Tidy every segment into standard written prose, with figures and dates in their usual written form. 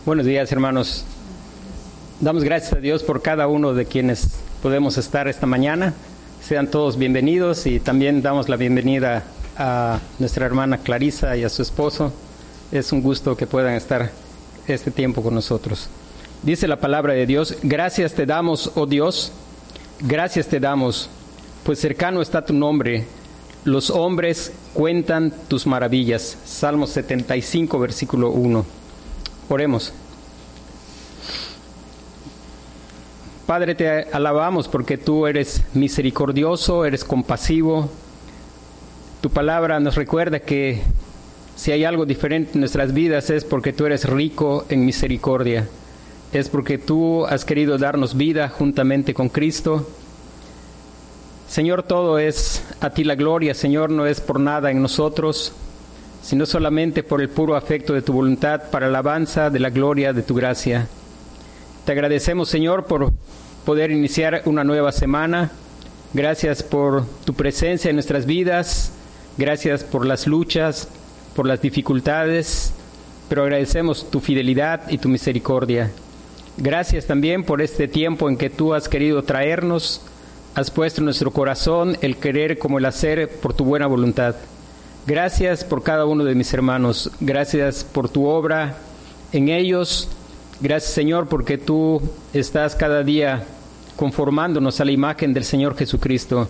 Buenos días, hermanos. Damos gracias a Dios por cada uno de quienes podemos estar esta mañana. Sean todos bienvenidos y también damos la bienvenida a nuestra hermana Clarisa y a su esposo. Es un gusto que puedan estar este tiempo con nosotros. Dice la palabra de Dios: gracias te damos, oh Dios, gracias te damos, pues cercano está tu nombre. Los hombres cuentan tus maravillas. Salmo 75, versículo 1. Oremos. Padre, te alabamos porque tú eres misericordioso, eres compasivo. Tu palabra nos recuerda que si hay algo diferente en nuestras vidas es porque tú eres rico en misericordia. Es porque tú has querido darnos vida juntamente con Cristo. Señor, todo es a ti la gloria. Señor, no es por nada en nosotros, sino solamente por el puro afecto de tu voluntad, para alabanza de la gloria de tu gracia. Te agradecemos, Señor, por poder iniciar una nueva semana. Gracias por tu presencia en nuestras vidas. Gracias por las luchas, por las dificultades, pero agradecemos tu fidelidad y tu misericordia. Gracias también por este tiempo en que tú has querido traernos. Has puesto en nuestro corazón el querer como el hacer por tu buena voluntad. Gracias por cada uno de mis hermanos. Gracias por tu obra en ellos. Gracias, Señor, porque tú estás cada día conformándonos a la imagen del Señor Jesucristo.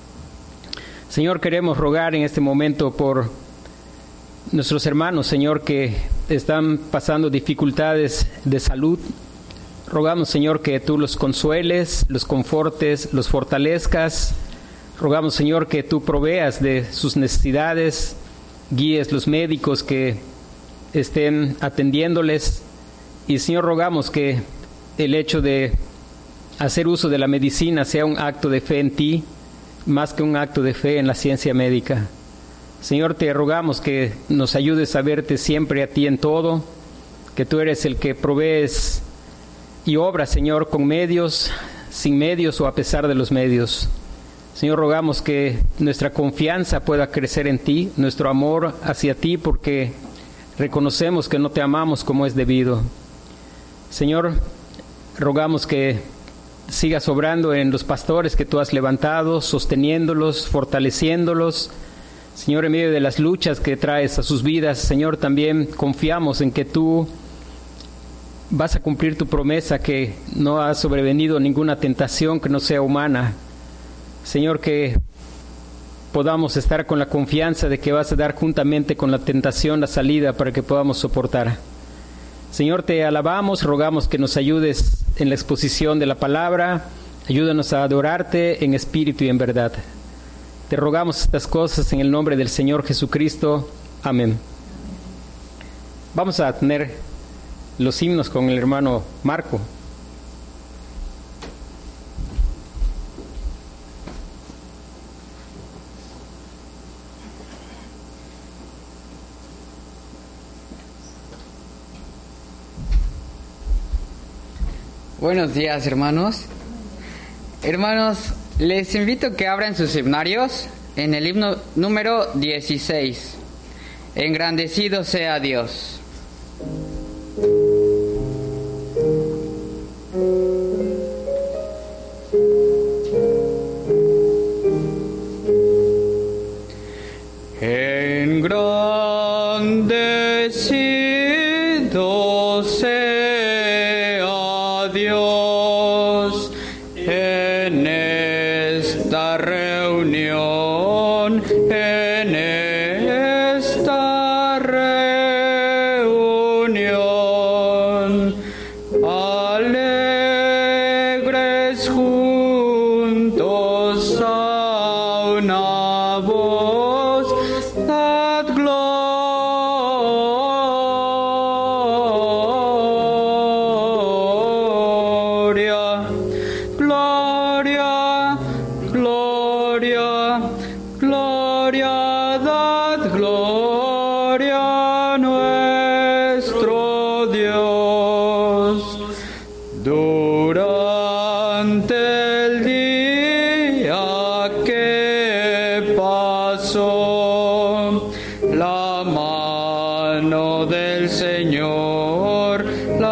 Señor, queremos rogar en este momento por nuestros hermanos, Señor, que están pasando dificultades de salud. Rogamos, Señor, que tú los consueles, los confortes, los fortalezcas. Rogamos, Señor, que tú proveas de sus necesidades, guíes los médicos que estén atendiéndoles. Y, Señor, rogamos que el hecho de hacer uso de la medicina sea un acto de fe en ti, más que un acto de fe en la ciencia médica. Señor, te rogamos que nos ayudes a verte siempre a ti en todo, que tú eres el que provees y obras, Señor, con medios, sin medios o a pesar de los medios. Señor, rogamos que nuestra confianza pueda crecer en ti, nuestro amor hacia ti, porque reconocemos que no te amamos como es debido. Señor, rogamos que sigas obrando en los pastores que tú has levantado, sosteniéndolos, fortaleciéndolos. Señor, en medio de las luchas que traes a sus vidas, Señor, también confiamos en que tú vas a cumplir tu promesa, que no ha sobrevenido ninguna tentación que no sea humana. Señor, que podamos estar con la confianza de que vas a dar juntamente con la tentación la salida para que podamos soportar. Señor, te alabamos, rogamos que nos ayudes en la exposición de la palabra. Ayúdanos a adorarte en espíritu y en verdad. Te rogamos estas cosas en el nombre del Señor Jesucristo. Amén. Vamos a tener los himnos con el hermano Marco. Buenos días, hermanos. Hermanos, les invito a que abran sus himnarios en el himno número 16. Engrandecido sea Dios. Engrandecido sea Dios en esta reunión, en esta reunión. Alegres juntos a una voz, dad gloria, gloria, gloria, gloria, dad gloria a nuestro Dios. Durante el día que pasó, la mano del Señor, la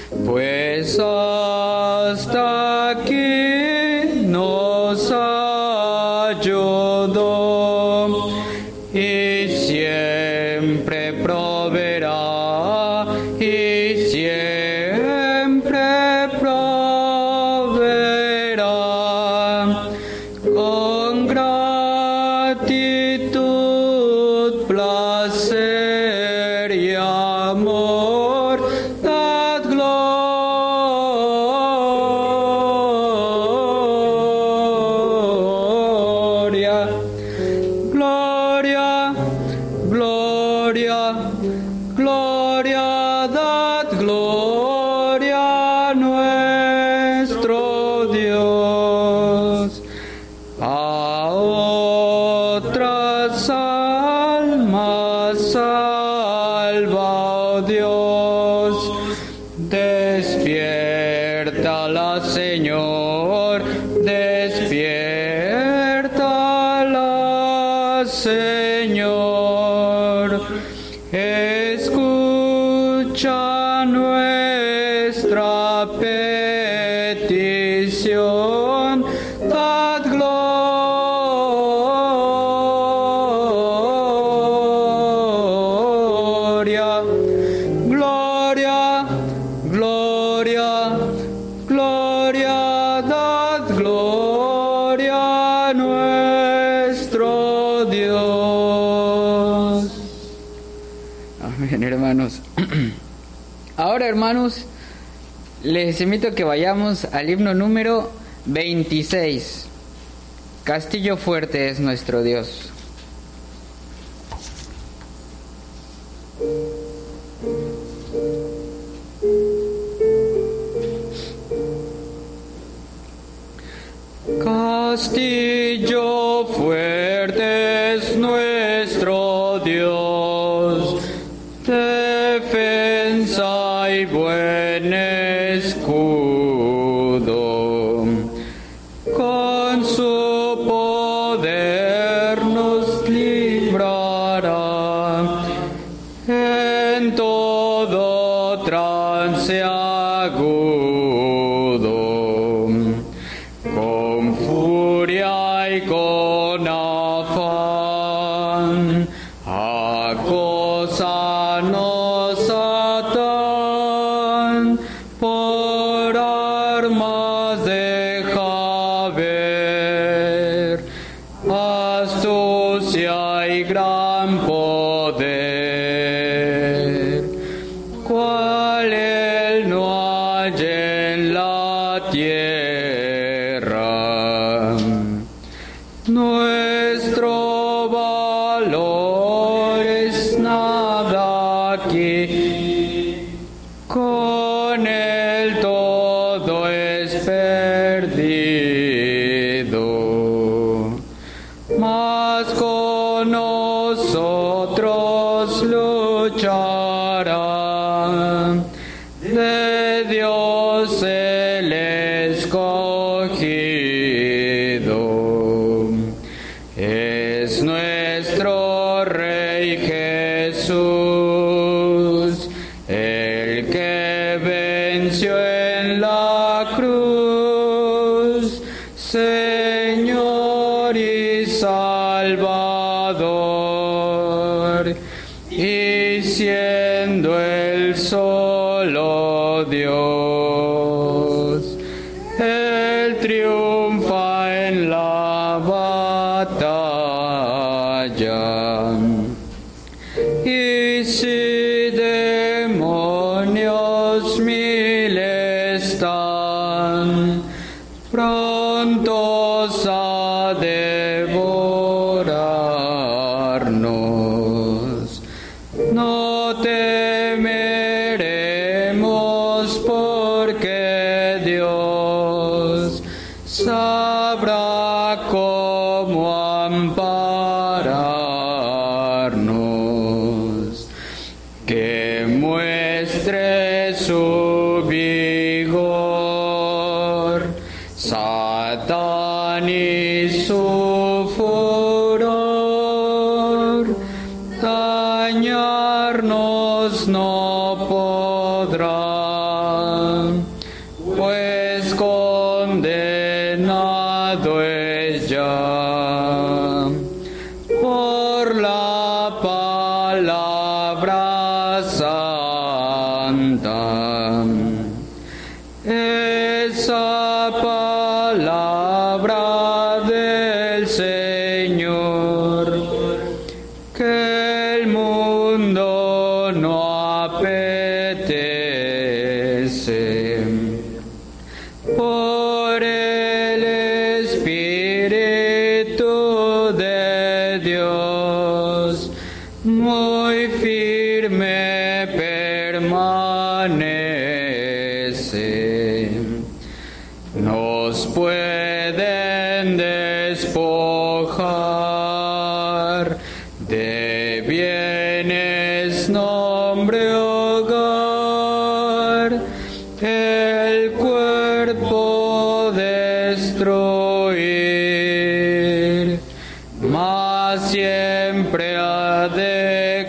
pues hasta aquí nos ayudó y siempre proveerá y siempre proveerá con gratitud, placer y amor. Dad gloria, gloria, gloria, gloria, dad gloria a nuestro Dios. A otras almas salva, oh Dios. Despiértala, Señor, despiértala, Señor. Escucha nuestra petición. Dad gloria, gloria, gloria, gloria, dad gloria a nuestro Dios. Amén, hermanos. Ahora, hermanos, les invito a que vayamos al himno número 26. Castillo fuerte es nuestro Dios. Castillo fuerte es nuestro Dios, defensa y buen escudo. Con su poder nos librará en todo trance agudo. Con furia y con afán, acósanos atan, por armas deja ver, astucia y gran poder, cual él no halla en la tierra. Nuestro valor es nada aquí, con él todo es perdido, mas con nosotros luchará, de Dios el escogido. Es nuestro Rey Jesús, el que venció en la cruz, Señor y Salvador, y siendo el solo Dios, Él triunfa en la batalla. Y si demonios mil están prontos a devorarnos, no temeremos, porque Dios sabrá cómo ampararnos, que muestre su vigor Satán y su furor, dañarnos no podrán. esa palabra del Señor, que el mundo no apetece. Por el Espíritu de Dios, muy firme permanece. Nos pueden despojar de bienes, nombre, hogar, el cuerpo destruir, mas siempre ha de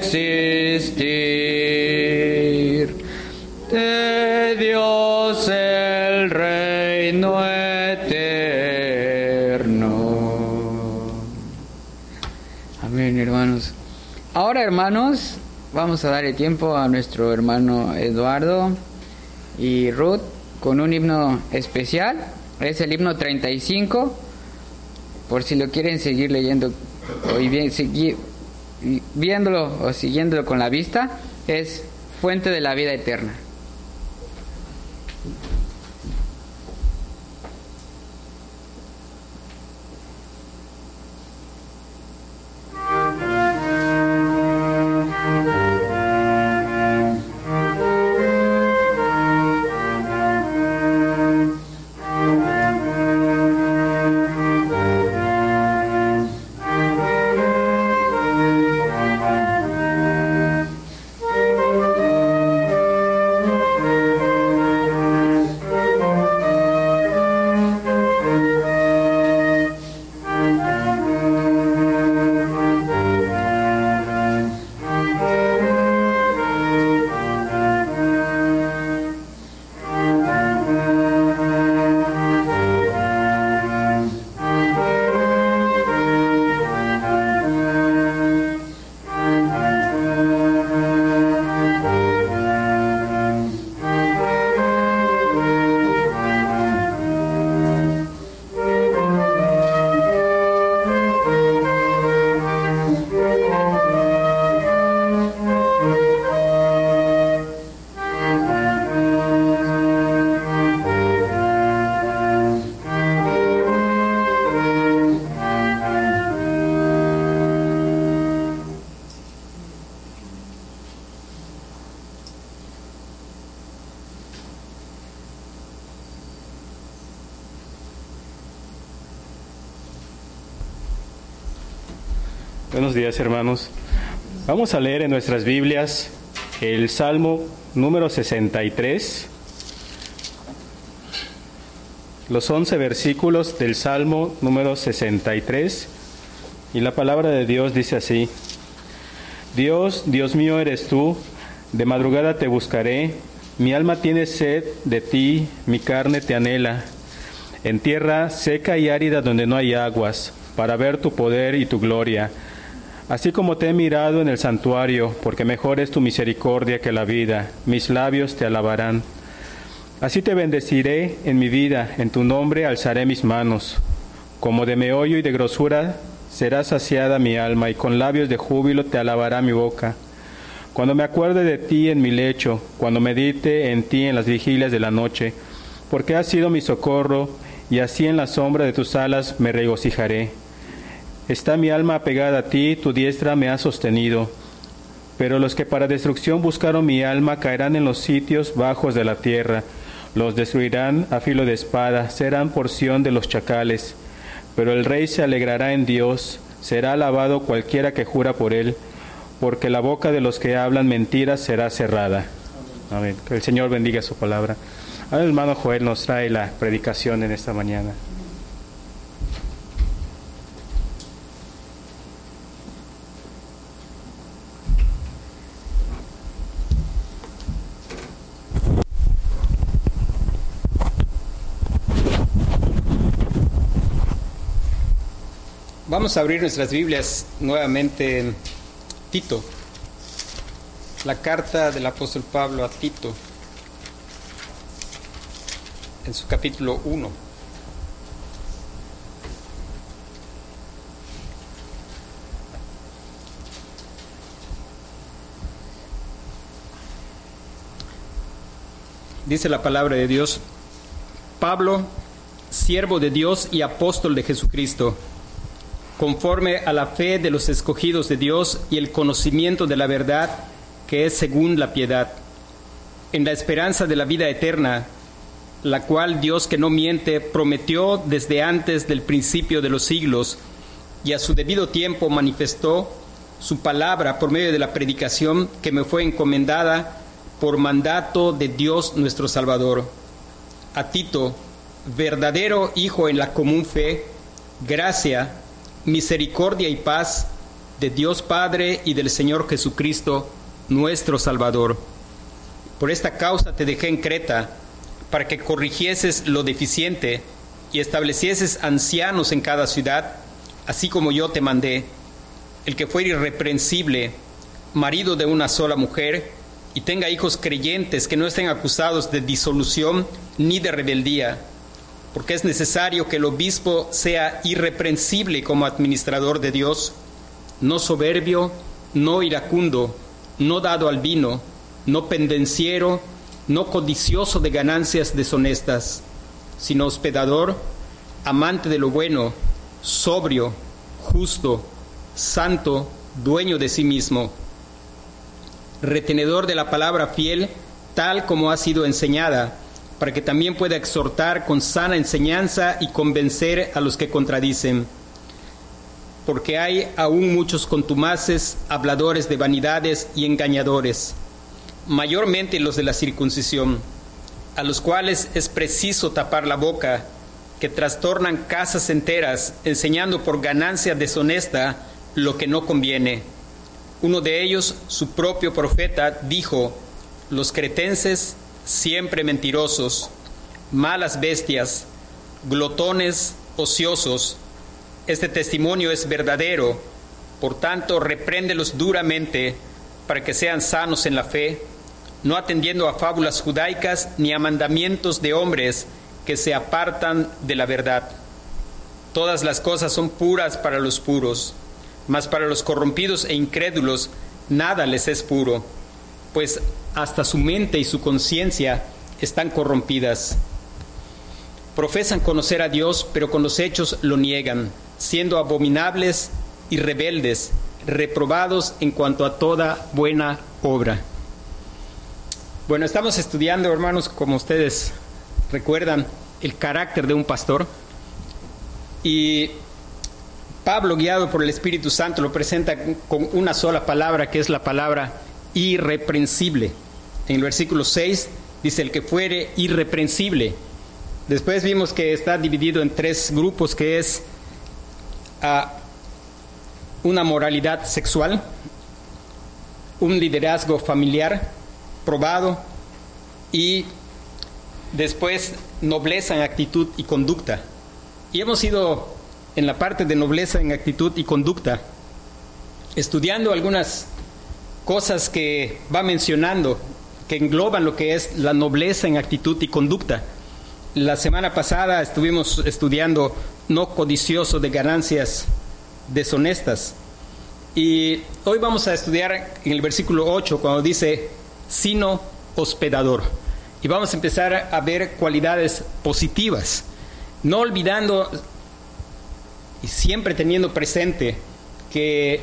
existir de Dios el reino eterno. Amén, hermanos. Ahora, hermanos, vamos a darle tiempo a nuestro hermano Eduardo y Ruth con un himno especial. Es el himno 35, por si lo quieren seguir leyendo o viéndolo o siguiéndolo con la vista. Es Fuente de la Vida Eterna. Buenos días, hermanos. Vamos a leer en nuestras Biblias el Salmo número 63, los 11 versículos del Salmo número 63, y la palabra de Dios dice así: Dios, Dios mío eres tú, de madrugada te buscaré, mi alma tiene sed de ti, mi carne te anhela, en tierra seca y árida donde no hay aguas, para ver tu poder y tu gloria. Así como te he mirado en el santuario, porque mejor es tu misericordia que la vida, mis labios te alabarán. Así te bendeciré en mi vida, en tu nombre alzaré mis manos. Como de meollo y de grosura será saciada mi alma, y con labios de júbilo te alabará mi boca. Cuando me acuerde de ti en mi lecho, cuando medite en ti en las vigilias de la noche, porque has sido mi socorro, y así en la sombra de tus alas me regocijaré. Está mi alma apegada a ti, tu diestra me ha sostenido. Pero los que para destrucción buscaron mi alma caerán en los sitios bajos de la tierra. Los destruirán a filo de espada, serán porción de los chacales. Pero el rey se alegrará en Dios, será alabado cualquiera que jura por él, porque la boca de los que hablan mentiras será cerrada. Amén. Que el Señor bendiga su palabra. Ahora el hermano Joel nos trae la predicación en esta mañana. Vamos a abrir nuestras Biblias nuevamente en Tito, la carta del apóstol Pablo a Tito. en su capítulo 1. Dice la palabra de Dios: Pablo, siervo de Dios y apóstol de Jesucristo, conforme a la fe de los escogidos de Dios y el conocimiento de la verdad que es según la piedad, en la esperanza de la vida eterna, la cual Dios, que no miente, prometió desde antes del principio de los siglos, y a su debido tiempo manifestó su palabra por medio de la predicación que me fue encomendada por mandato de Dios nuestro Salvador. A Tito, verdadero hijo en la común fe, gracia, misericordia y paz de Dios Padre y del Señor Jesucristo, nuestro Salvador. Por esta causa te dejé en Creta, para que corrigieses lo deficiente y establecieses ancianos en cada ciudad, así como yo te mandé, el que fuera irreprensible, marido de una sola mujer, y tenga hijos creyentes que no estén acusados de disolución ni de rebeldía, porque es necesario que el obispo sea irreprensible como administrador de Dios, no soberbio, no iracundo, no dado al vino, no pendenciero, no codicioso de ganancias deshonestas, sino hospedador, amante de lo bueno, sobrio, justo, santo, dueño de sí mismo, retenedor de la palabra fiel, tal como ha sido enseñada, para que también pueda exhortar con sana enseñanza y convencer a los que contradicen. Porque hay aún muchos contumaces, habladores de vanidades y engañadores, mayormente los de la circuncisión, a los cuales es preciso tapar la boca, que trastornan casas enteras, enseñando por ganancia deshonesta lo que no conviene. Uno de ellos, su propio profeta, dijo: los cretenses, siempre mentirosos, malas bestias, glotones, ociosos. Este testimonio es verdadero, por tanto, repréndelos duramente, para que sean sanos en la fe, no atendiendo a fábulas judaicas ni a mandamientos de hombres que se apartan de la verdad. Todas las cosas son puras para los puros, mas para los corrompidos e incrédulos nada les es puro, pues hasta su mente y su conciencia están corrompidas. Profesan conocer a Dios, pero con los hechos lo niegan, siendo abominables y rebeldes, reprobados en cuanto a toda buena obra. Bueno, estamos estudiando, hermanos, como ustedes recuerdan, el carácter de un pastor. Y Pablo, guiado por el Espíritu Santo, lo presenta con una sola palabra, que es la palabra irreprensible. En el versículo 6 dice: el que fuere irreprensible. Después vimos que está dividido en tres grupos, que es una moralidad sexual, un liderazgo familiar probado, y después nobleza en actitud y conducta. Y hemos ido en la parte de nobleza en actitud y conducta, estudiando algunas cosas que va mencionando, que engloban lo que es la nobleza en actitud y conducta. La semana pasada estuvimos estudiando no codicioso de ganancias deshonestas. Y hoy vamos a estudiar en el versículo 8, cuando dice, sino hospedador. Y vamos a empezar a ver cualidades positivas, no olvidando y siempre teniendo presente que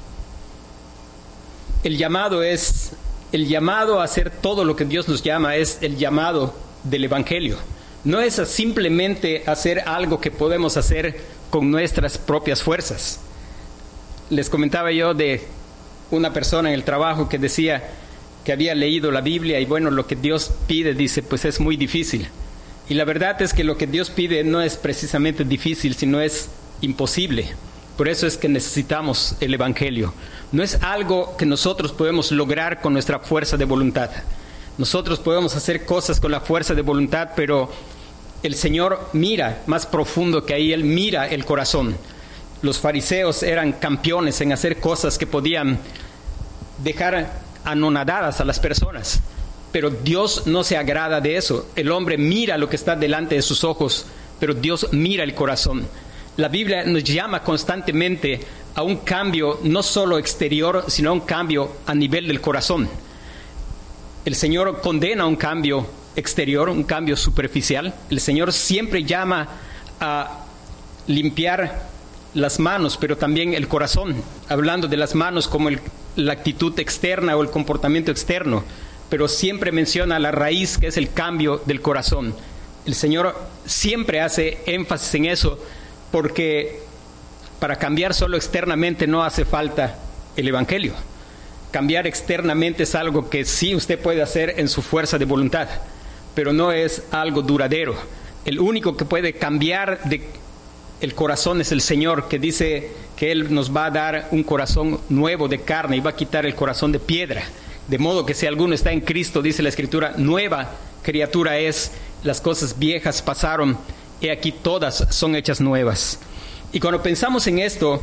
el llamado a hacer todo lo que Dios nos llama, es el llamado del Evangelio. No es simplemente hacer algo que podemos hacer con nuestras propias fuerzas. Les comentaba yo de una persona en el trabajo que decía que había leído la Biblia y bueno, lo que Dios pide, dice, pues es muy difícil. Y la verdad es que lo que Dios pide no es precisamente difícil, sino es imposible. Por eso es que necesitamos el Evangelio. No es algo que nosotros podemos lograr con nuestra fuerza de voluntad. Nosotros podemos hacer cosas con la fuerza de voluntad, pero el Señor mira más profundo que ahí. Él mira el corazón. Los fariseos eran campeones en hacer cosas que podían dejar anonadadas a las personas. pero Dios no se agrada de eso. El hombre mira lo que está delante de sus ojos, pero Dios mira el corazón. La Biblia nos llama constantemente a un cambio no solo exterior, sino a un cambio a nivel del corazón. El Señor condena un cambio exterior, un cambio superficial. El Señor siempre llama a limpiar las manos, pero también el corazón, hablando de las manos como la actitud externa o el comportamiento externo, pero siempre menciona la raíz, que es el cambio del corazón. El Señor siempre hace énfasis en eso, porque para cambiar solo externamente no hace falta el Evangelio. Cambiar externamente es algo que sí usted puede hacer en su fuerza de voluntad, pero no es algo duradero. El único que puede cambiar el corazón es el Señor, que dice que Él nos va a dar un corazón nuevo de carne y va a quitar el corazón de piedra. De modo que si alguno está en Cristo, dice la Escritura, nueva criatura es, las cosas viejas pasaron, y aquí todas son hechas nuevas. Y cuando pensamos en esto,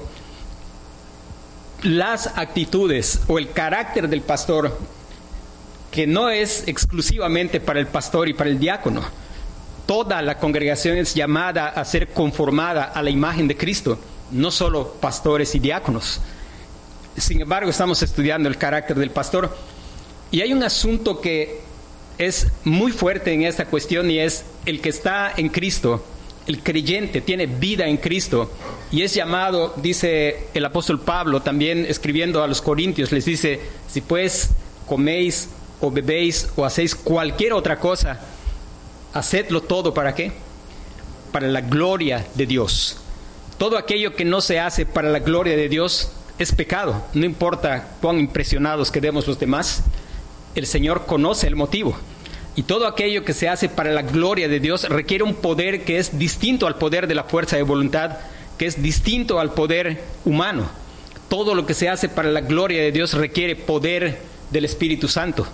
las actitudes o el carácter del pastor, que no es exclusivamente para el pastor y para el diácono, toda la congregación es llamada a ser conformada a la imagen de Cristo, no solo pastores y diáconos. Sin embargo, estamos estudiando el carácter del pastor, y hay un asunto que es muy fuerte en esta cuestión, y es el que está en Cristo. El creyente tiene vida en Cristo y es llamado, dice el apóstol Pablo, también escribiendo a los Corintios, les dice: si pues coméis o bebéis o hacéis cualquier otra cosa, hacedlo todo, ¿para qué? Para la gloria de Dios. Todo aquello que no se hace para la gloria de Dios es pecado. No importa cuán impresionados quedemos los demás, el Señor conoce el motivo. Y todo aquello que se hace para la gloria de Dios requiere un poder que es distinto al poder de la fuerza de voluntad, que es distinto al poder humano. Todo lo que se hace para la gloria de Dios requiere poder del Espíritu Santo.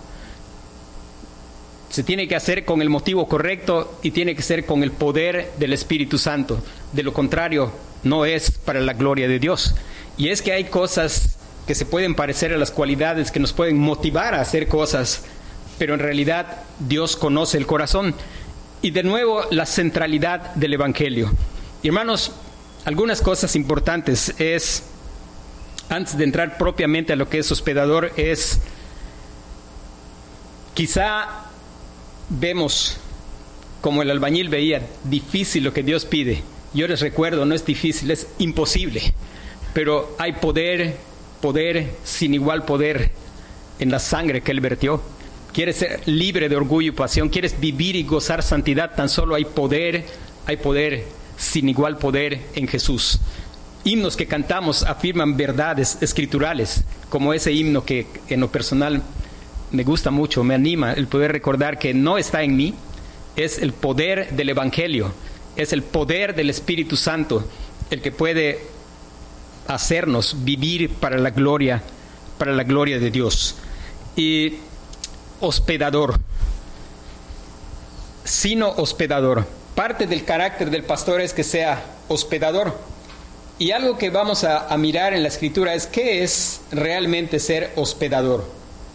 Se tiene que hacer con el motivo correcto y tiene que ser con el poder del Espíritu Santo. De lo contrario, no es para la gloria de Dios. Y es que hay cosas que se pueden parecer a las cualidades que nos pueden motivar a hacer cosas, pero en realidad Dios conoce el corazón. Y de nuevo, la centralidad del Evangelio. Y hermanos, algunas cosas importantes es, antes de entrar propiamente a lo que es hospedador, es, quizá vemos, como el albañil veía, difícil lo que Dios pide. Yo les recuerdo, no es difícil, es imposible. Pero hay poder sin igual poder en la sangre que Él vertió. Quieres ser libre de orgullo y pasión, quieres vivir y gozar santidad, tan solo hay poder sin igual poder en Jesús. Himnos que cantamos afirman verdades escriturales, como ese himno que en lo personal me gusta mucho, me anima el poder recordar que no está en mí, es el poder del Evangelio, es el poder del Espíritu Santo el que puede hacernos vivir para la gloria de Dios. Y hospedador, sino hospedador. Parte del carácter del pastor es que sea hospedador. Y algo que vamos a mirar en la Escritura es qué es realmente ser hospedador.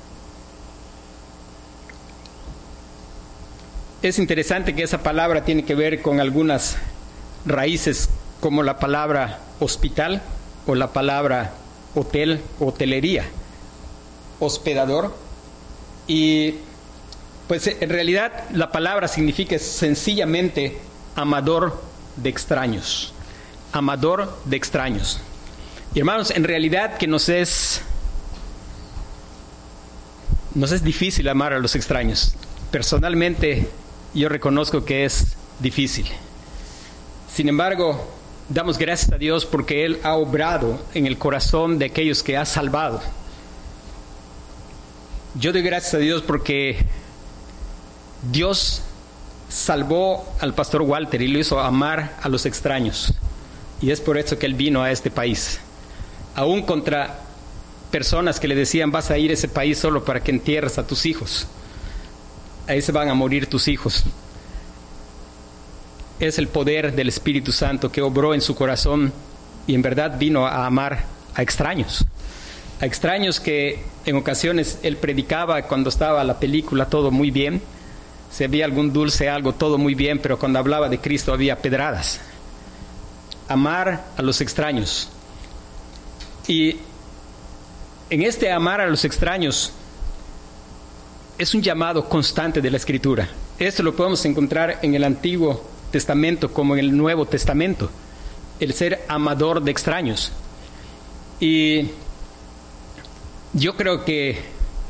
Es interesante que esa palabra tiene que ver con algunas raíces, como la palabra hospital o la palabra hotel, hotelería. Hospedador. Y pues en realidad la palabra significa sencillamente amador de extraños. Amador de extraños. Y hermanos, en realidad que nos es difícil amar a los extraños. Personalmente yo reconozco que es difícil. Sin embargo, damos gracias a Dios porque Él ha obrado en el corazón de aquellos que ha salvado. Yo doy gracias a Dios porque Dios salvó al pastor Walter y lo hizo amar a los extraños. Y es por eso que él vino a este país. Aún contra personas que le decían: vas a ir a ese país solo para que entierres a tus hijos. Ahí se van a morir tus hijos. Es el poder del Espíritu Santo que obró en su corazón y en verdad vino a amar a extraños. a extraños que en ocasiones él predicaba cuando estaba la película todo muy bien, si había algún dulce, algo, todo muy bien, pero cuando hablaba de Cristo había pedradas. Amar a los extraños. Y en este amar a los extraños es un llamado constante de la Escritura. Esto lo podemos encontrar en el Antiguo Testamento como en el Nuevo Testamento, el ser amador de extraños. Y yo creo que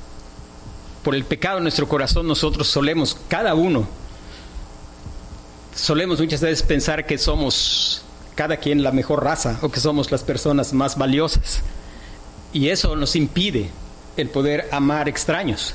por el pecado en nuestro corazón nosotros solemos, cada uno, solemos muchas veces pensar que somos cada quien la mejor raza o que somos las personas más valiosas. Y eso nos impide el poder amar extraños.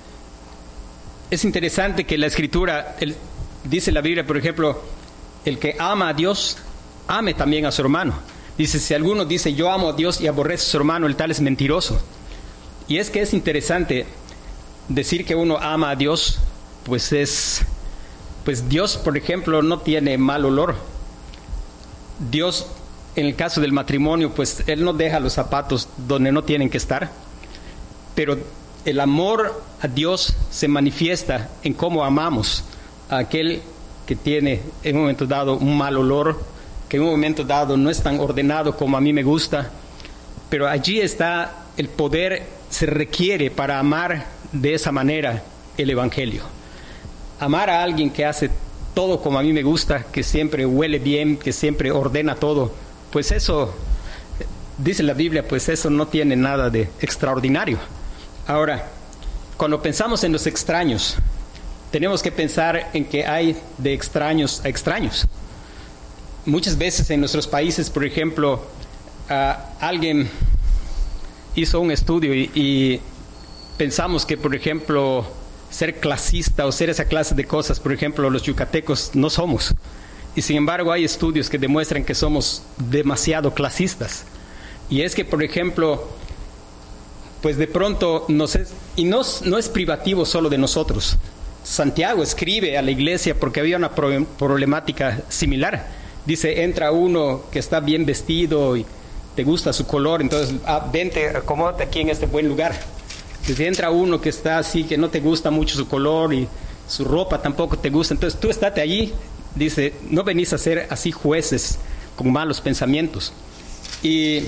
Es interesante que la Escritura, dice la Biblia, por ejemplo, el que ama a Dios, ame también a su hermano. Dice, si alguno dice, yo amo a Dios y aborrece a su hermano, el tal es mentiroso. Y es que es interesante decir que uno ama a Dios, pues Dios, por ejemplo, no tiene mal olor. Dios, en el caso del matrimonio, pues Él no deja los zapatos donde no tienen que estar, pero el amor a Dios se manifiesta en cómo amamos a aquel que tiene en un momento dado un mal olor, que en un momento dado no es tan ordenado como a mí me gusta, pero allí está el poder, se requiere para amar de esa manera el Evangelio. Amar a alguien que hace todo como a mí me gusta, que siempre huele bien, que siempre ordena todo, pues eso, dice la Biblia, pues eso no tiene nada de extraordinario. Ahora, cuando pensamos en los extraños, tenemos que pensar en que hay de extraños a extraños. Muchas veces en nuestros países, por ejemplo, alguien hizo un estudio y pensamos que, por ejemplo, ser clasista o ser esa clase de cosas, por ejemplo, los yucatecos no somos. Y sin embargo hay estudios que demuestran que somos demasiado clasistas. Y es que, por ejemplo, pues de pronto no es privativo solo de nosotros. Santiago escribe a la iglesia porque había una problemática similar. Dice, entra uno que está bien vestido y te gusta su color, entonces vente, acomódate aquí en este buen lugar. Si entra uno que está así, que no te gusta mucho su color y su ropa tampoco te gusta, entonces tú estate allí. Dice, no venís a ser así jueces con malos pensamientos. Y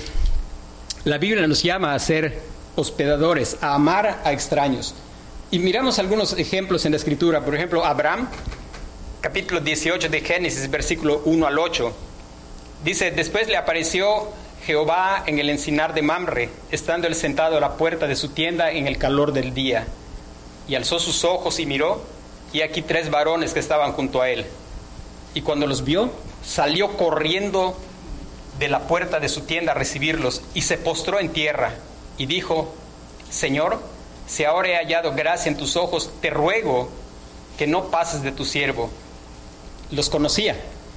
la Biblia nos llama a ser hospedadores, a amar a extraños. Y miramos algunos ejemplos en la Escritura. Por ejemplo, Abraham, capítulo 18 de Génesis, versículo 1 al 8. Dice, después le apareció Jehová en el encinar de Mamre, estando él sentado a la puerta de su tienda en el calor del día. Y alzó sus ojos y miró, y aquí 3 varones que estaban junto a él. Y cuando los vio, salió corriendo de la puerta de su tienda a recibirlos, y se postró en tierra, y dijo, Señor, si ahora he hallado gracia en tus ojos, te ruego que no pases de tu siervo. ¿Los conocía?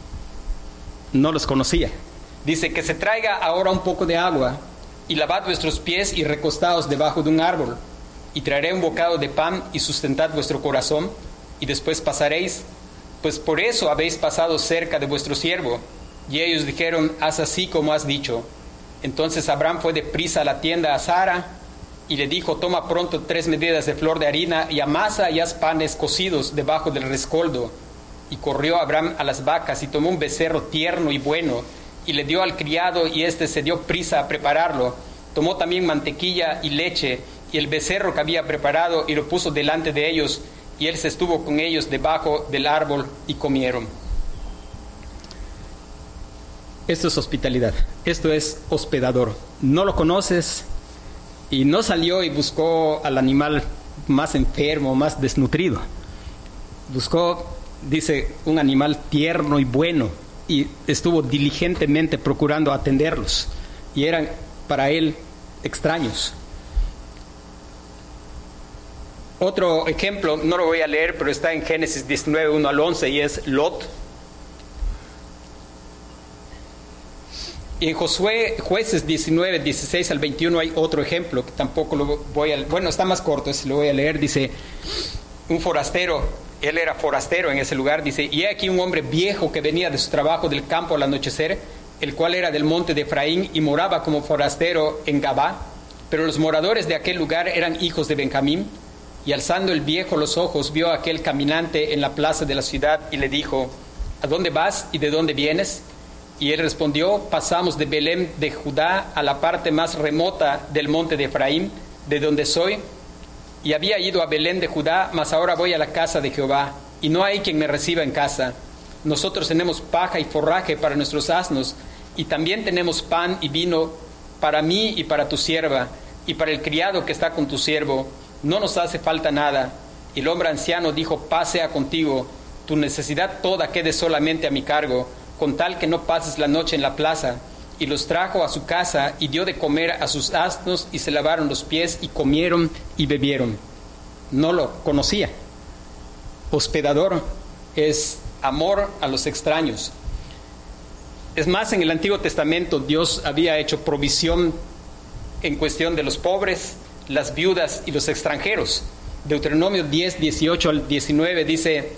No los conocía. Dice, que se traiga ahora un poco de agua, y lavad vuestros pies y recostaos debajo de un árbol, y traeré un bocado de pan y sustentad vuestro corazón, y después pasaréis, pues por eso habéis pasado cerca de vuestro siervo. Y ellos dijeron, haz así como has dicho. Entonces Abraham fue deprisa a la tienda a Sara, y le dijo, toma pronto 3 medidas de flor de harina, y amasa y haz panes cocidos debajo del rescoldo. Y corrió Abraham a las vacas, y tomó un becerro tierno y bueno, y le dio al criado, y éste se dio prisa a prepararlo. Tomó también mantequilla y leche, y el becerro que había preparado, y lo puso delante de ellos, y él se estuvo con ellos debajo del árbol, y comieron. Esto es hospitalidad, esto es hospedador. No lo conoces, y no salió y buscó al animal más enfermo, más desnutrido. Buscó, dice, un animal tierno y bueno, y estuvo diligentemente procurando atenderlos, y eran para él extraños. Otro ejemplo, no lo voy a leer, pero está en Génesis 19, 1 al 11, y es Lot. Y en Jueces 19, 16 al 21 hay otro ejemplo, que tampoco lo voy a... Bueno, está más corto, ese lo voy a leer. Dice, un forastero, él era forastero en ese lugar, dice, y he aquí un hombre viejo que venía de su trabajo del campo al anochecer, el cual era del monte de Efraín y moraba como forastero en Gabá, Pero los moradores de aquel lugar eran hijos de Benjamín, y alzando el viejo los ojos, vio a aquel caminante en la plaza de la ciudad y le dijo: ¿A dónde vas y de dónde vienes? Y él respondió: pasamos de Belén de Judá a la parte más remota del monte de Efraín, de donde soy, y había ido a Belén de Judá, mas ahora voy a la casa de Jehová, y no hay quien me reciba en casa. Nosotros tenemos paja y forraje para nuestros asnos, y también tenemos pan y vino para mí y para tu sierva, y para el criado que está con tu siervo. No nos hace falta nada. Y el hombre anciano dijo: paz sea contigo, tu necesidad toda quede solamente a mi cargo, con tal que no pases la noche en la plaza. Y los trajo a su casa, y dio de comer a sus asnos, y se lavaron los pies, y comieron y bebieron. No lo conocía. Hospedador es amor a los extraños. Es más, en el Antiguo Testamento Dios había hecho provisión en cuestión de los pobres, las viudas y los extranjeros. Deuteronomio 10, 18 al 19 dice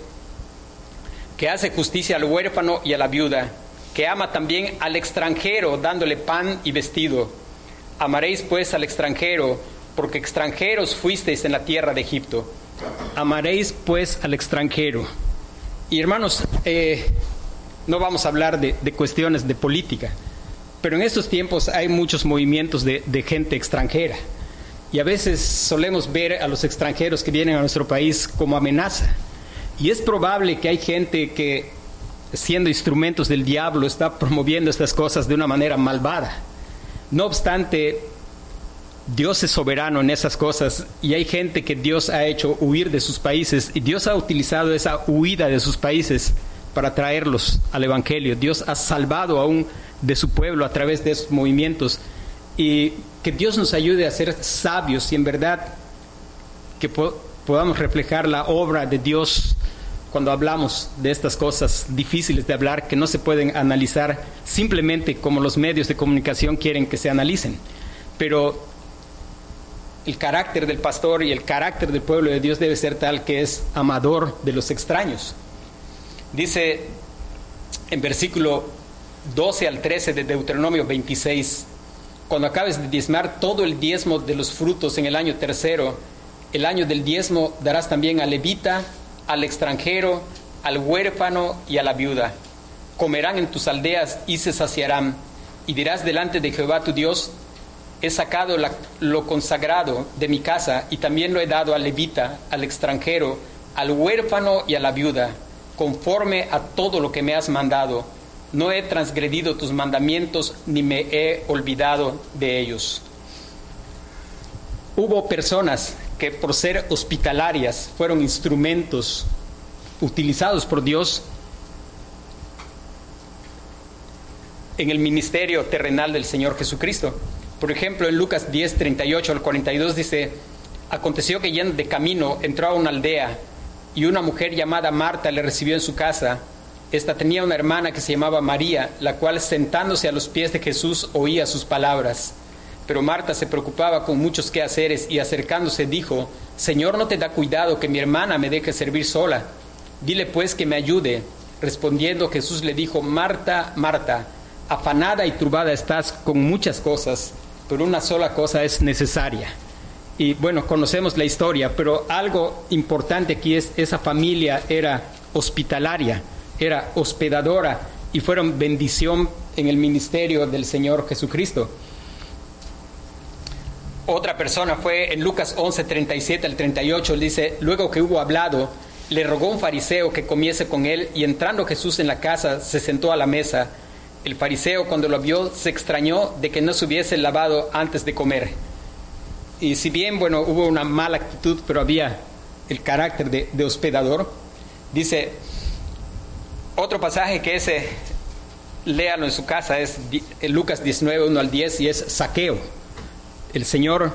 que hace justicia al huérfano y a la viuda, que ama también al extranjero, dándole pan y vestido. Amaréis pues al extranjero, porque extranjeros fuisteis en la tierra de Egipto. Amaréis pues al extranjero. Y hermanos, no vamos a hablar de cuestiones de política, pero en estos tiempos hay muchos movimientos de gente extranjera. Y a veces solemos ver a los extranjeros que vienen a nuestro país como amenaza. Y es probable que hay gente que, siendo instrumentos del diablo, está promoviendo estas cosas de una manera malvada. No obstante, Dios es soberano en esas cosas, y hay gente que Dios ha hecho huir de sus países, y Dios ha utilizado esa huida de sus países para traerlos al Evangelio. Dios ha salvado aún de su pueblo a través de esos movimientos. Y que Dios nos ayude a ser sabios y en verdad que podamos reflejar la obra de Dios cuando hablamos de estas cosas difíciles de hablar, que no se pueden analizar simplemente como los medios de comunicación quieren que se analicen. Pero el carácter del pastor y el carácter del pueblo de Dios debe ser tal que es amador de los extraños. Dice en versículo 12 al 13 de Deuteronomio 26: cuando acabes de diezmar todo el diezmo de los frutos en el año tercero, el año del diezmo darás también al levita, al extranjero, al huérfano y a la viuda. Comerán en tus aldeas y se saciarán, y dirás delante de Jehová tu Dios: he sacado lo consagrado de mi casa, y también lo he dado al levita, al extranjero, al huérfano y a la viuda, conforme a todo lo que me has mandado. No he transgredido tus mandamientos, ni me he olvidado de ellos. Hubo personas que por ser hospitalarias fueron instrumentos utilizados por Dios en el ministerio terrenal del Señor Jesucristo. Por ejemplo, en Lucas 10, 38 al 42 dice: aconteció que yendo de camino entró a una aldea, y una mujer llamada Marta le recibió en su casa. Esta tenía una hermana que se llamaba María, la cual, sentándose a los pies de Jesús, oía sus palabras. Pero Marta se preocupaba con muchos quehaceres, y acercándose dijo: Señor, ¿no te da cuidado que mi hermana me deje servir sola? Dile pues que me ayude. Respondiendo Jesús le dijo: Marta, Marta, afanada y turbada estás con muchas cosas, pero una sola cosa es necesaria. Y bueno, conocemos la historia, pero algo importante aquí es: esa familia era hospitalaria, era hospedadora, y fueron bendición en el ministerio del Señor Jesucristo. Otra persona fue en Lucas 11, 37 al 38, dice: luego que hubo hablado, le rogó un fariseo que comiese con él, y entrando Jesús en la casa, se sentó a la mesa. El fariseo, cuando lo vio, se extrañó de que no se hubiese lavado antes de comer. Y si bien, bueno, hubo una mala actitud, pero había el carácter de hospedador. Dice, otro pasaje que léalo en su casa, es Lucas 19, 1 al 10, y es Zaqueo. El Señor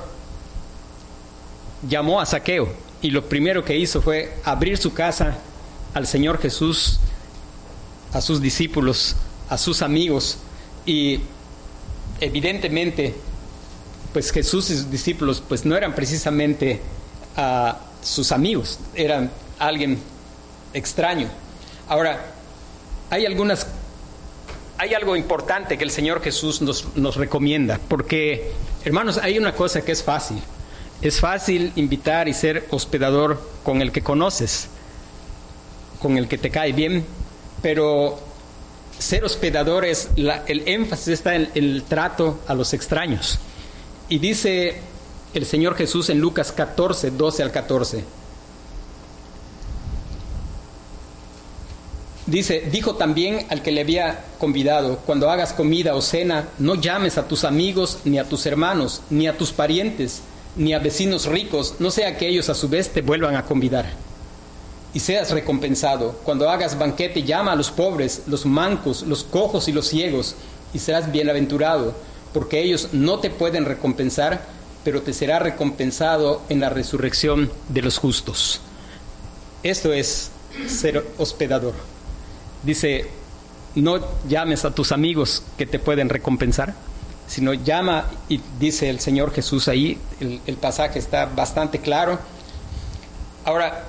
llamó a Zaqueo, y lo primero que hizo fue abrir su casa al Señor Jesús, a sus discípulos, a sus amigos. Y evidentemente, pues Jesús y sus discípulos pues no eran precisamente sus amigos, eran alguien extraño. Ahora, hay algunas hay algo importante que el Señor Jesús nos recomienda, porque, hermanos, hay una cosa que es fácil. Es fácil invitar y ser hospedador con el que conoces, con el que te cae bien, pero ser hospedador el énfasis está en el trato a los extraños. Y dice el Señor Jesús en Lucas 14, 12 al 14. Dice, dijo también al que le había convidado, cuando hagas comida o cena, no llames a tus amigos, ni a tus hermanos, ni a tus parientes, ni a vecinos ricos, no sea que ellos a su vez te vuelvan a convidar. Y seas recompensado. Cuando hagas banquete, llama a los pobres, los mancos, los cojos y los ciegos, y serás bienaventurado, porque ellos no te pueden recompensar, pero te será recompensado en la resurrección de los justos. Esto es ser hospedador. Dice, no llames a tus amigos que te pueden recompensar, sino llama, y dice el Señor Jesús ahí, el pasaje está bastante claro. Ahora,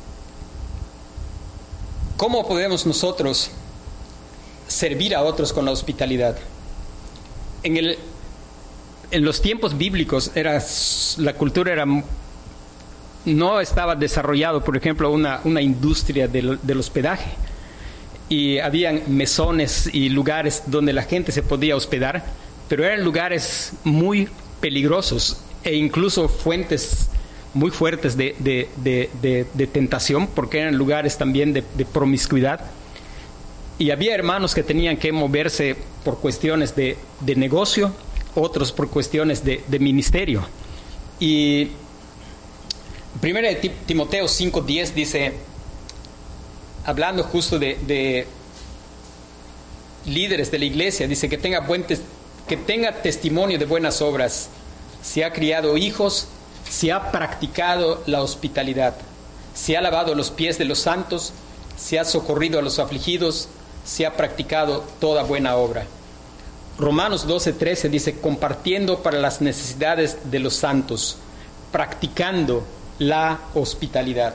¿cómo podemos nosotros servir a otros con la hospitalidad? En los tiempos bíblicos la cultura no estaba desarrollado, por ejemplo, una industria del hospedaje. Y habían mesones y lugares donde la gente se podía hospedar, pero eran lugares muy peligrosos e incluso fuentes muy fuertes de tentación, porque eran lugares también de promiscuidad. Y había hermanos que tenían que moverse por cuestiones de negocio, otros por cuestiones de ministerio. Y 1 Timoteo 5:10 dice, hablando justo de líderes de la iglesia, dice que tenga testimonio de buenas obras, si ha criado hijos, si ha practicado la hospitalidad, si ha lavado los pies de los santos, si ha socorrido a los afligidos, si ha practicado toda buena obra. Romanos 12:13 dice, compartiendo para las necesidades de los santos, practicando la hospitalidad.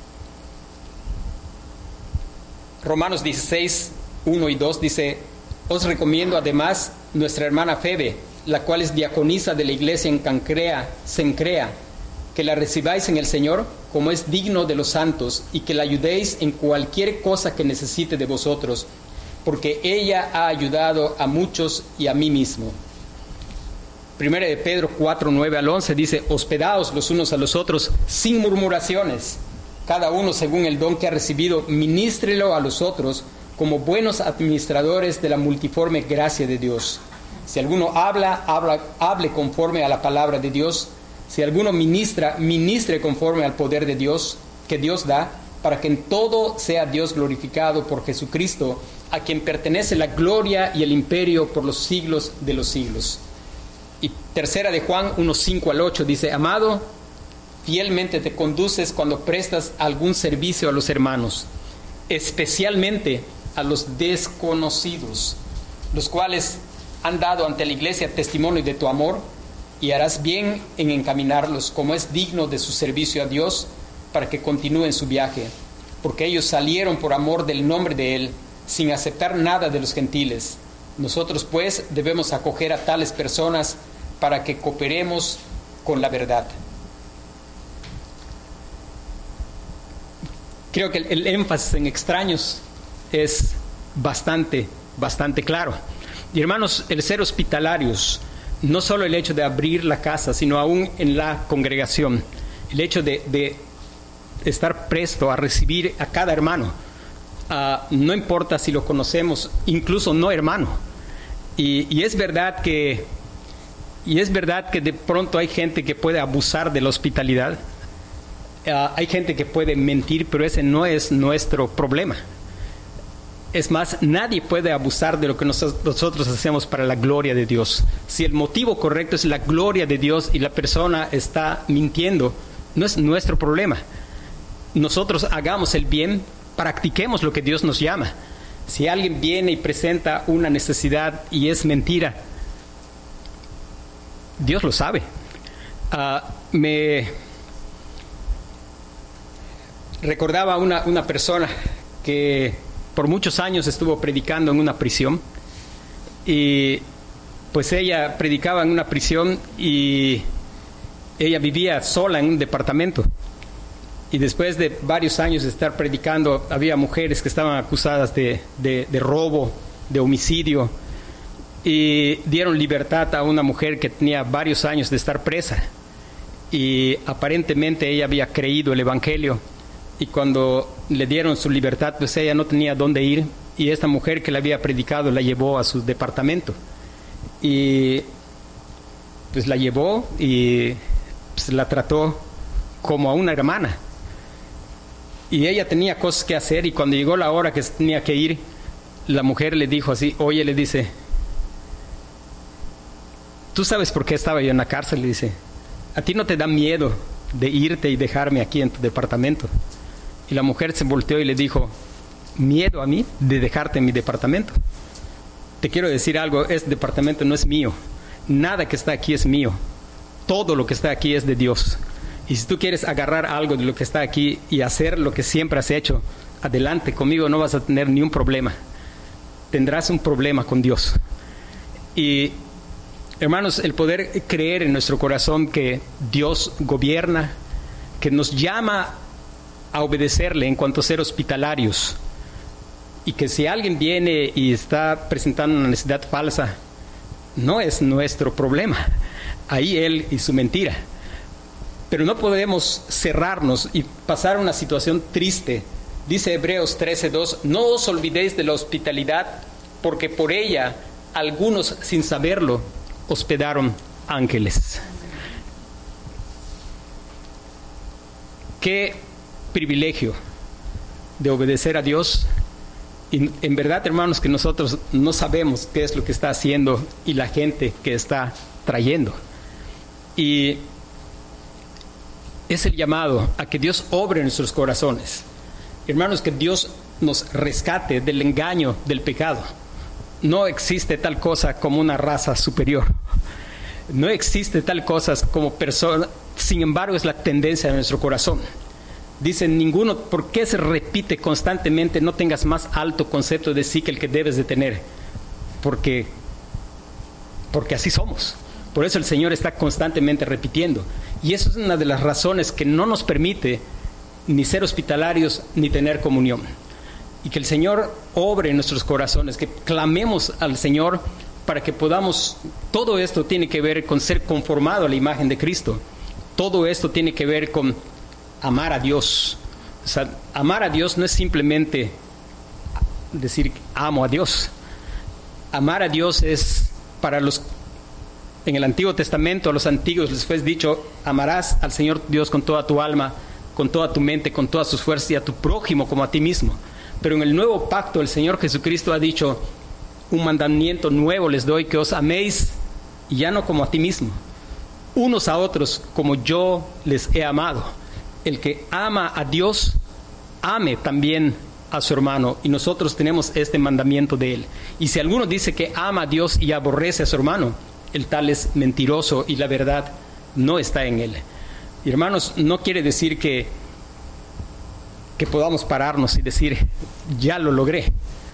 Romanos 16, 1 y 2 dice, os recomiendo además nuestra hermana Febe, la cual es diaconisa de la iglesia en Cencrea, que la recibáis en el Señor como es digno de los santos, y que la ayudéis en cualquier cosa que necesite de vosotros, porque ella ha ayudado a muchos y a mí mismo. 1 de Pedro 4, 9 al 11 dice, hospedaos los unos a los otros sin murmuraciones. Cada uno según el don que ha recibido, ministrelo a los otros como buenos administradores de la multiforme gracia de Dios. Si alguno hable conforme a la palabra de Dios. Si alguno ministre conforme al poder de Dios, que Dios da, para que en todo sea Dios glorificado por Jesucristo, a quien pertenece la gloria y el imperio por los siglos de los siglos. Y 3 de Juan 1, 5 al 8 dice, amado, fielmente te conduces cuando prestas algún servicio a los hermanos, especialmente a los desconocidos, los cuales han dado ante la iglesia testimonio de tu amor, y harás bien en encaminarlos como es digno de su servicio a Dios, para que continúen su viaje, porque ellos salieron por amor del nombre de Él, sin aceptar nada de los gentiles. Nosotros pues debemos acoger a tales personas para que cooperemos con la verdad. Creo que el énfasis en extraños es bastante claro. Y hermanos, el ser hospitalarios, no solo el hecho de abrir la casa, sino aún en la congregación, el hecho de estar presto a recibir a cada hermano, no importa si lo conocemos, incluso no hermano. Y es verdad que de pronto hay gente que puede abusar de la hospitalidad. Hay gente que puede mentir, pero ese no es nuestro problema. Es más, nadie puede abusar de lo que nosotros hacemos para la gloria de Dios. Si el motivo correcto es la gloria de Dios y la persona está mintiendo, no es nuestro problema. Nosotros hagamos el bien, practiquemos lo que Dios nos llama. Si alguien viene y presenta una necesidad y es mentira, Dios lo sabe. Me recordaba una persona que por muchos años estuvo predicando en una prisión, y pues ella predicaba en una prisión y ella vivía sola en un departamento. Y después de varios años de estar predicando, había mujeres que estaban acusadas de robo, de homicidio, y dieron libertad a una mujer que tenía varios años de estar presa. Y aparentemente ella había creído el Evangelio, y cuando le dieron su libertad, pues ella no tenía dónde ir, y esta mujer que le había predicado la llevó a su departamento. Y pues la llevó y pues la trató como a una hermana. Y ella tenía cosas que hacer, y cuando llegó la hora que tenía que ir, la mujer le dijo así, oye, le dice, ¿tú sabes por qué estaba yo en la cárcel? Le dice, ¿a ti no te da miedo de irte y dejarme aquí en tu departamento? Y la mujer se volteó y le dijo, ¿miedo a mí de dejarte en mi departamento? Te quiero decir algo, este departamento no es mío, nada que está aquí es mío, todo lo que está aquí es de Dios. Y si tú quieres agarrar algo de lo que está aquí y hacer lo que siempre has hecho, adelante, conmigo no vas a tener ni un problema. Tendrás un problema con Dios. Y, hermanos, el poder creer en nuestro corazón que Dios gobierna, que nos llama a obedecerle en cuanto a ser hospitalarios, y que si alguien viene y está presentando una necesidad falsa, no es nuestro problema. Ahí él y su mentira. Pero no podemos cerrarnos y pasar una situación triste. Dice Hebreos 13:2, no os olvidéis de la hospitalidad, porque por ella algunos, sin saberlo, hospedaron ángeles. Qué privilegio de obedecer a Dios. Y en verdad, hermanos, que nosotros no sabemos qué es lo que está haciendo y la gente que está trayendo. Y es el llamado a que Dios obre en nuestros corazones. Hermanos, que Dios nos rescate del engaño del pecado. No existe tal cosa como una raza superior. No existe tal cosa como persona. Sin embargo, es la tendencia de nuestro corazón. Dicen, ninguno, ¿por qué se repite constantemente? No tengas más alto concepto de sí que el que debes de tener. Porque así somos. Por eso el Señor está constantemente repitiendo. Y eso es una de las razones que no nos permite ni ser hospitalarios ni tener comunión. Y que el Señor obre en nuestros corazones, que clamemos al Señor para que podamos. Todo esto tiene que ver con ser conformado a la imagen de Cristo. Todo esto tiene que ver con amar a Dios. O sea, amar a Dios no es simplemente decir amo a Dios. Amar a Dios es para los. En el Antiguo Testamento a los antiguos les fue dicho, amarás al Señor Dios con toda tu alma, con toda tu mente, con todas tus fuerzas, y a tu prójimo como a ti mismo. Pero en el nuevo pacto el Señor Jesucristo ha dicho, un mandamiento nuevo les doy, que os améis, y ya no como a ti mismo, unos a otros como yo les he amado. El que ama a Dios, ame también a su hermano, y nosotros tenemos este mandamiento de él. Y si alguno dice que ama a Dios y aborrece a su hermano, el tal es mentiroso y la verdad no está en él. Y hermanos, no quiere decir que podamos pararnos y decir, ya lo logré.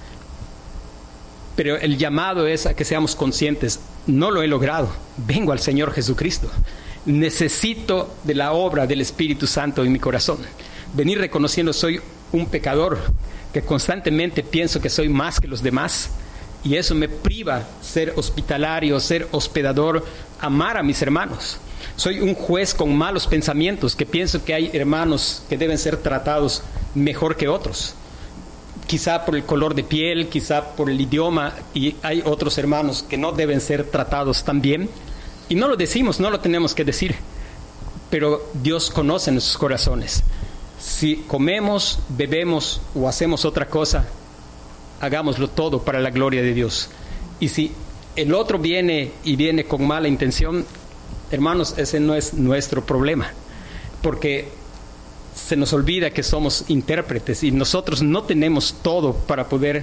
Pero el llamado es a que seamos conscientes, no lo he logrado, vengo al Señor Jesucristo. Necesito de la obra del Espíritu Santo en mi corazón. Venir reconociendo, soy un pecador, que constantemente pienso que soy más que los demás. Y eso me priva ser hospitalario, ser hospedador, amar a mis hermanos. Soy un juez con malos pensamientos, que pienso que hay hermanos que deben ser tratados mejor que otros. Quizá por el color de piel, quizá por el idioma, y hay otros hermanos que no deben ser tratados tan bien. Y no lo decimos, no lo tenemos que decir. Pero Dios conoce nuestros corazones. Si comemos, bebemos o hacemos otra cosa, hagámoslo todo para la gloria de Dios. Y si el otro viene con mala intención, hermanos, ese no es nuestro problema, porque se nos olvida que somos intérpretes y nosotros no tenemos todo para poder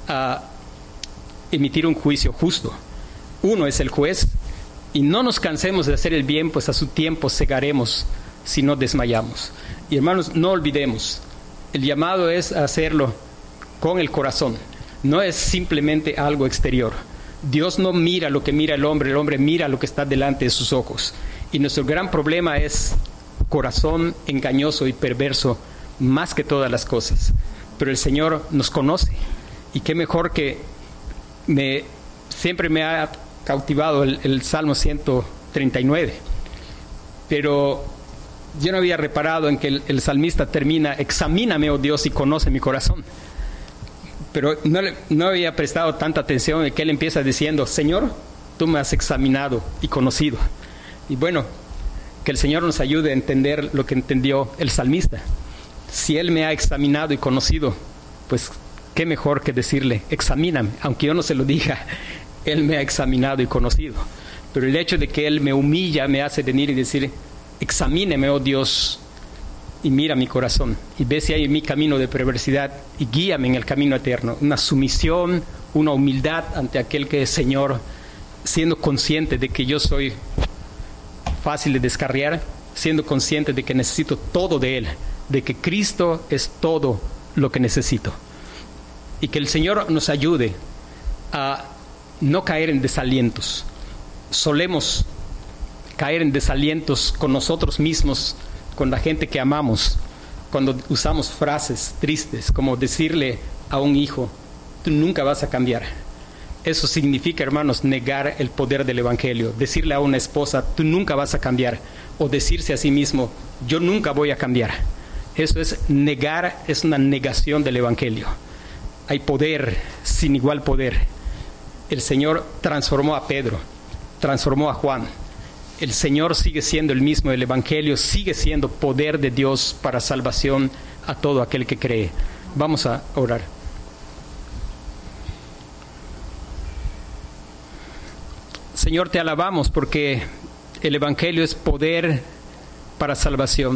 emitir un juicio justo. Uno es el juez, y no nos cansemos de hacer el bien, pues a su tiempo cegaremos si no desmayamos. Y hermanos, no olvidemos, el llamado es a hacerlo con el corazón, no es simplemente algo exterior. Dios no mira lo que mira el hombre mira lo que está delante de sus ojos. Y nuestro gran problema es corazón engañoso y perverso más que todas las cosas. Pero el Señor nos conoce. Y qué mejor que siempre me ha cautivado el Salmo 139. Pero yo no había reparado en que el salmista termina: examíname, oh Dios, y conoce mi corazón. Pero no había prestado tanta atención en que él empieza diciendo: Señor, tú me has examinado y conocido. Y bueno, que el Señor nos ayude a entender lo que entendió el salmista. Si Él me ha examinado y conocido, pues qué mejor que decirle: examíname. Aunque yo no se lo diga, Él me ha examinado y conocido. Pero el hecho de que Él me humilla me hace venir y decir: examíneme, oh Dios, y mira mi corazón, y ve si hay en mi camino de perversidad, y guíame en el camino eterno. Una sumisión, una humildad ante aquel que es Señor, siendo consciente de que yo soy fácil de descarriar, siendo consciente de que necesito todo de Él, de que Cristo es todo lo que necesito. Y que el Señor nos ayude a no caer en desalientos. Solemos caer en desalientos con nosotros mismos, con la gente que amamos, cuando usamos frases tristes, como decirle a un hijo: tú nunca vas a cambiar. Eso significa, hermanos, negar el poder del Evangelio. Decirle a una esposa: tú nunca vas a cambiar. O decirse a sí mismo: yo nunca voy a cambiar. Eso es negar, es una negación del Evangelio. Hay poder, sin igual poder. El Señor transformó a Pedro, transformó a Juan. El Señor sigue siendo el mismo. El Evangelio sigue siendo poder de Dios para salvación a todo aquel que cree. Vamos a orar. Señor, te alabamos porque el Evangelio es poder para salvación.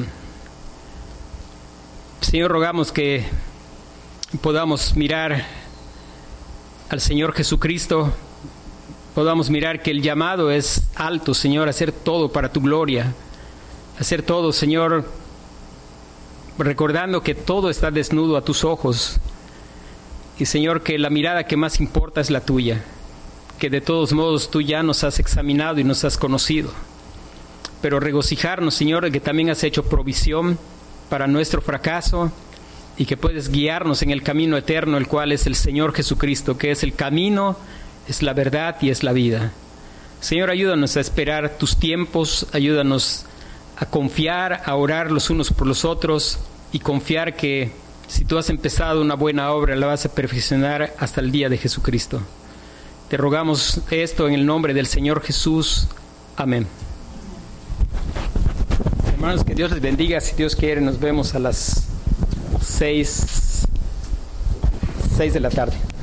Señor, rogamos que podamos mirar al Señor Jesucristo, podamos mirar que el llamado es alto, Señor, a hacer todo para tu gloria, hacer todo, Señor, recordando que todo está desnudo a tus ojos, y Señor, que la mirada que más importa es la tuya, que de todos modos tú ya nos has examinado y nos has conocido, pero regocijarnos, Señor, de que también has hecho provisión para nuestro fracaso y que puedes guiarnos en el camino eterno, el cual es el Señor Jesucristo, que es el camino, es la verdad y es la vida. Señor, ayúdanos a esperar tus tiempos, ayúdanos a confiar, a orar los unos por los otros y confiar que si tú has empezado una buena obra, la vas a perfeccionar hasta el día de Jesucristo. Te rogamos esto en el nombre del Señor Jesús. Amén. Hermanos, que Dios les bendiga. Si Dios quiere, nos vemos a las 6 de la tarde.